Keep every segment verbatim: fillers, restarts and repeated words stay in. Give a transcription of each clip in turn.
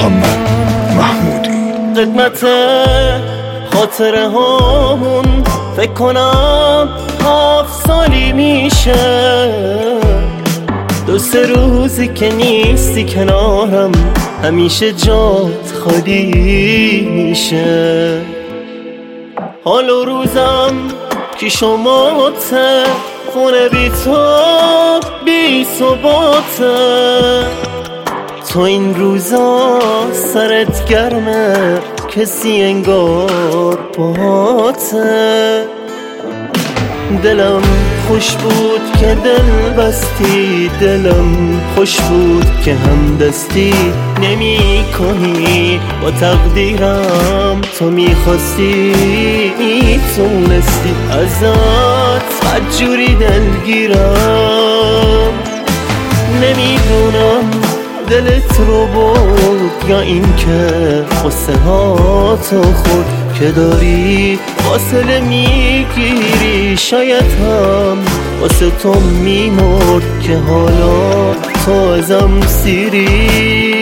محمد محمودی. قدمت خاطره هامون فکر کنم هفت سالی میشه، دو سه روزی که نیستی کنارم همیشه جات خالی میشه. حال و روزم که شماته، خونه بی تو بی ثباته. تو این روزا سرت گرمه، کسی انگار باته. دلم خوش بود که دل بستی، دلم خوش بود که هم دستی نمی کنی با تقدیرم. تو میخواستی میتونستی، ازت بدجوری دلگیرم. نمیدونم دلت رو برد یا این که قصه ها تو خود که داری فاصله میگیری. شاید هم واسه تو میمرد که حالا تو ازم سیری.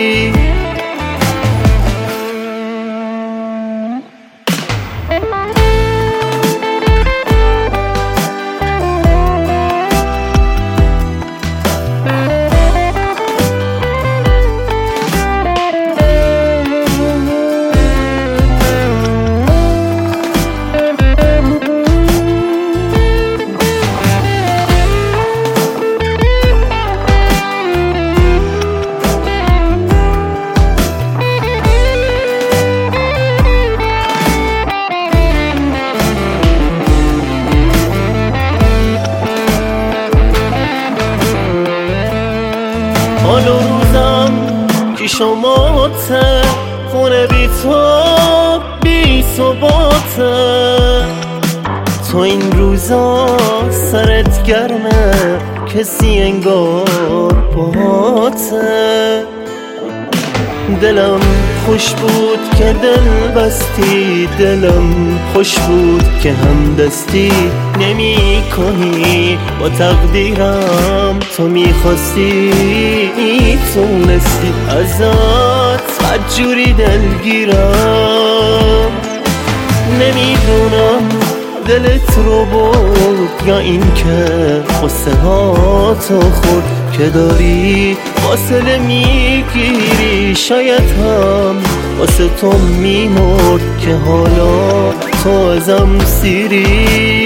حال و روزم که شماته، خونه بی تو بی ثباته. تو این روزا سرت گرمه، کسی انگار باته. دلم خوش بود که دل بستی، دلم خوش بود که هم دستی نمی کنی با تقدیرم. تو میخواستی میتونستی، ازت بدجوری دلگیرم. نمیدونم دلت رو برد یا این که قصه ها تو خود که داری فاصله میگیری. شاید هم واسه تو میمرد که حالا تو ازم سیری.